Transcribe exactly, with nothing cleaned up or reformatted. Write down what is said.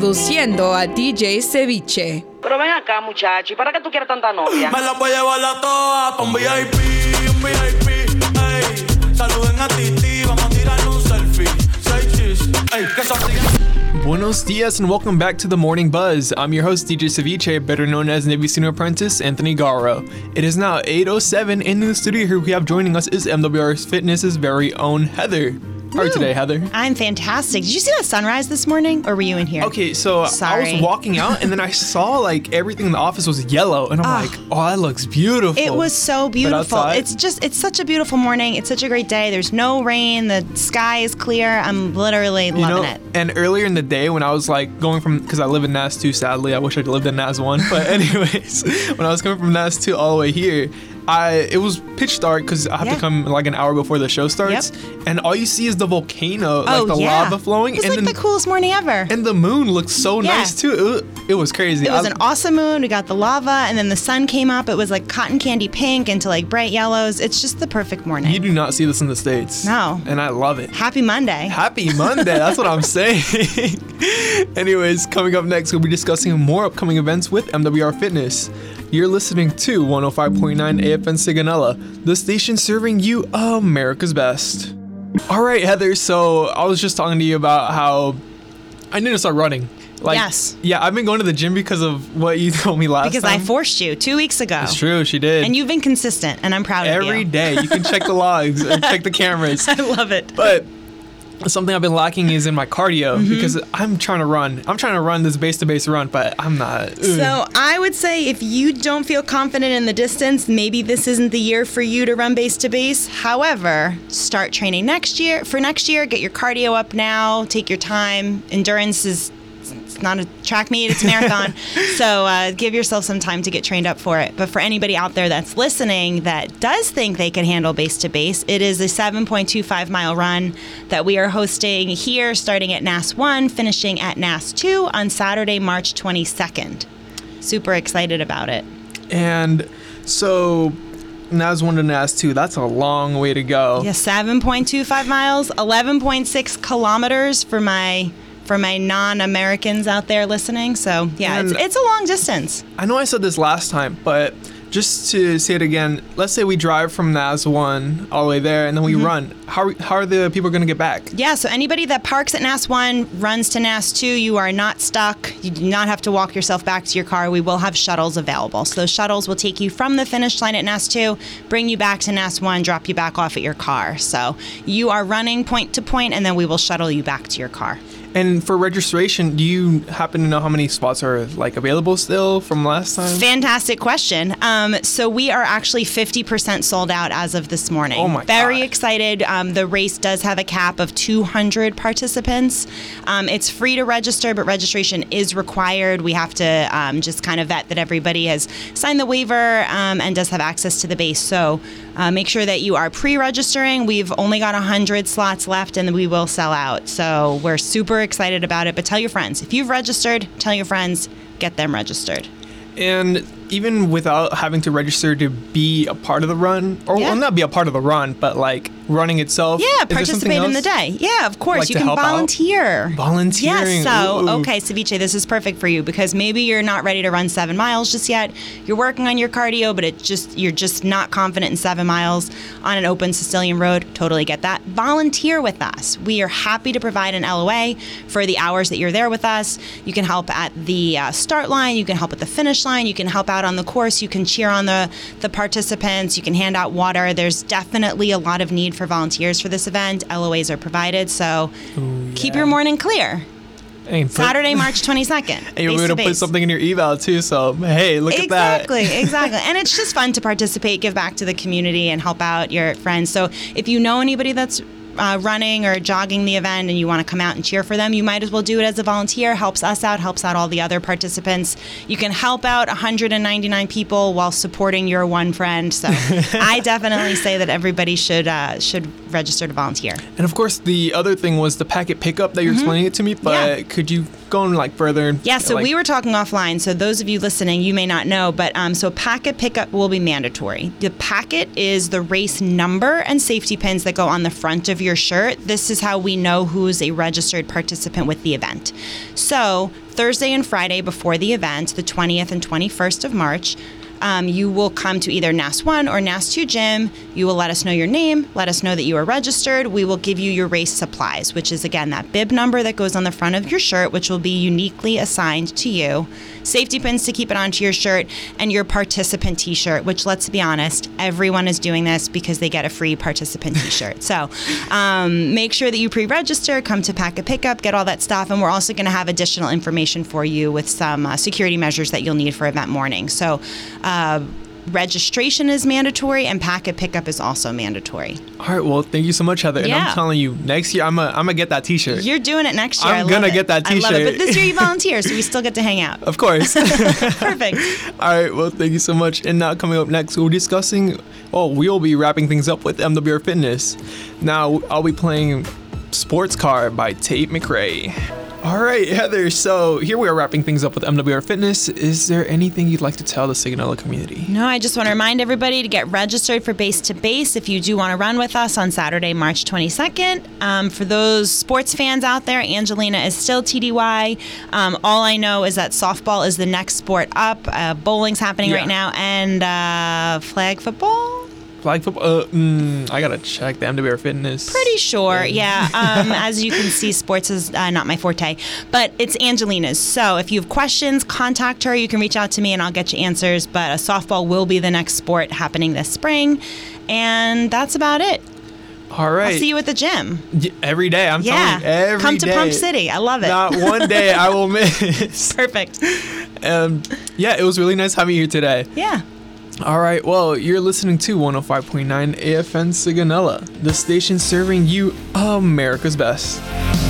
introduciendo a D J Ceviche. Pero ven acá, muchacho, ¿y para qué tú quieres tanta novia? Me la voy a llevar a todas pa' un V I P, un V I P, ey. Saluden a Titi, vamos a tirar un selfie. Say cheese, ey, que son Buenos dias and welcome back to the Morning Buzz. I'm your host, D J Ceviche, better known as Navy Senior Apprentice Anthony Garro. It is now eight oh seven, and in the studio here we have joining us is M W R Fitness's very own Heather. How are you today, Heather? I'm fantastic. Did you see that sunrise this morning, or were you in here? Okay, so Sorry. I was walking out, and then I saw like everything in the office was yellow, and I'm Oh. like, oh, that looks beautiful. It was so beautiful. outside? It's just, it's such a beautiful morning. It's such a great day. There's no rain. The sky is clear. I'm literally You loving know, it. and earlier in the day when I was like going from, because I live in N A S two, sadly, I wish I'd lived in N A S one, but anyways, when I was coming from N A S two all the way here, I it was pitch dark because I have Yeah. to come like an hour before the show starts, and all you see is the volcano, like oh, the yeah. lava flowing, It's and like then the coolest morning ever. and the moon looks so Yeah. nice too. It was, it was crazy. It was I- an awesome moon. We got the lava, and then the sun came up. It was like cotton candy pink into like bright yellows. It's just the perfect morning. You do not see this in the States. No. And I love it. Happy Monday. Happy Monday. That's what I'm saying. Anyways, coming up next, we'll be discussing more upcoming events with M W R Fitness. You're listening to one oh five point nine A F N Sigonella, the station serving you America's best. All right, Heather. So I was just talking to you about how I need to start running. Like, Yes. Yeah, I've been going to the gym because of what you told me last Because time. I forced you two weeks ago. It's true, she did. And you've been consistent, and I'm proud of you. Every day. You can check the logs or check the cameras. I love it. But something I've been lacking is in my cardio Mm-hmm. because I'm trying to run. I'm trying to run this base to base run, but I'm not. Ugh. So I would say if you don't feel confident in the distance, maybe this isn't the year for you to run base to base. However, start training next year. For next year, get your cardio up now. Take your time. Endurance is it's not a track meet, it's a marathon. So uh, give yourself some time to get trained up for it. But for anybody out there that's listening that does think they can handle base to base, it is a seven point two five mile run that we are hosting here, starting at N A S one, finishing at N A S two on Saturday, March twenty-second. Super excited about it. And so N A S one to N A S two, that's a long way to go. Yeah, seven point two five miles, eleven point six kilometers for my for my non-Americans out there listening. So yeah, it's, And- it's a long distance. I know I said this last time, but just to say it again, let's say we drive from N A S one all the way there and then we Mm-hmm. run. How, how are the people going to get back? Yeah, so anybody that parks at N A S one, runs to N A S two, you are not stuck. You do not have to walk yourself back to your car. We will have shuttles available. So those shuttles will take you from the finish line at N A S two, bring you back to N A S one, drop you back off at your car. So you are running point to point, and then we will shuttle you back to your car. And for registration, do you happen to know how many spots are like available still from last time? Fantastic question. Um, so we are actually fifty percent sold out as of this morning. Oh my Very God. excited. Um, the race does have a cap of two hundred participants. Um, it's free to register, but registration is required. We have to um, just kind of vet that everybody has signed the waiver um, and does have access to the base. So uh, make sure that you are pre-registering. We've only got one hundred slots left, and we will sell out. So we're super excited about it. But tell your friends. If you've registered, tell your friends, get them registered. And even without having to register to be a part of the run, or Yeah. well, not be a part of the run, but like running itself. Yeah, is there something participate in the else? day. Yeah, of course. Like you to can help out? volunteer. Volunteering. Yes. So, Ooh. okay, Ceviche, this is perfect for you because maybe you're not ready to run seven miles just yet. You're working on your cardio, but it just you're just not confident in seven miles on an open Sicilian road. Totally get that. Volunteer with us. We are happy to provide an L O A for the hours that you're there with us. You can help at the uh, start line. You can help at the finish line. You can help out on the course. You can cheer on the the participants. You can hand out water. There's definitely a lot of need for volunteers for this event. L O As are provided, so Ooh, keep yeah. your morning clear. And put- Saturday, March twenty-second. And you're going to put something in your eval too, so hey, look Exactly, at that. exactly. And it's just fun to participate, give back to the community, and help out your friends. So if you know anybody that's uh, running or jogging the event and you want to come out and cheer for them, you might as well do it as a volunteer. Helps us out, helps out all the other participants. You can help out one hundred ninety-nine people while supporting your one friend. So I definitely say that everybody should uh, should register to volunteer. And of course, the other thing was the packet pickup that you're explaining it to me, but Mm-hmm. Yeah. could you go on like further? Yeah, so like, we were talking offline. So those of you listening, you may not know, but um, so packet pickup will be mandatory. The packet is the race number and safety pins that go on the front of your your shirt, this is how we know who's a registered participant with the event. So Thursday and Friday before the event, the twentieth and twenty-first of March, Um, you will come to either N A S one or N A S two gym. You will let us know your name, let us know that you are registered. We will give you your race supplies, which is, again, that bib number that goes on the front of your shirt, which will be uniquely assigned to you. Safety pins to keep it onto your shirt, and your participant t-shirt, which, let's be honest, everyone is doing this because they get a free participant t-shirt. So um, make sure that you pre-register, come to Pack a Pickup, get all that stuff, and we're also going to have additional information for you with some uh, security measures that you'll need for event morning. So Uh, registration is mandatory, and Pack a Pickup is also mandatory. All right, well, thank you so much, Heather. And Yeah. I'm telling you, next year, I'm going I'm to get that t-shirt. You're doing it next year. I'm I love gonna it. get that I love it. t-shirt. But this year you volunteer, so we still get to hang out. Of course. Perfect. All right, well, thank you so much. And now coming up next, we'll be discussing, well, we'll be wrapping things up with M W R Fitness. Now, I'll be playing Sports Car by Tate McRae. All right, Heather, so here we are wrapping things up with M W R Fitness. Is there anything you'd like to tell the Sigonella community? No, I just want to remind everybody to get registered for Base to Base if you do want to run with us on Saturday, March twenty-second. Um, for those sports fans out there, Angelina is still T D Y. Um, all I know is that softball is the next sport up. Uh, bowling's happening Yeah. right now, and uh, flag football. Flag football? Uh, mm, I got to check the M W R Fitness. Pretty sure, yeah. Um, as you can see, sports is uh, not my forte, but it's Angelina's. So if you have questions, contact her. You can reach out to me and I'll get you answers. But uh, softball will be the next sport happening this spring. And that's about it. All right. I'll see you at the gym. Y- Every day, I'm Yeah. telling you, every Come to day. Pump City. I love it. Not one day I will miss. Perfect. Um, yeah, it was really nice having you here today. Yeah. All right, well, you're listening to one oh five point nine A F N Sigonella, the station serving you America's best.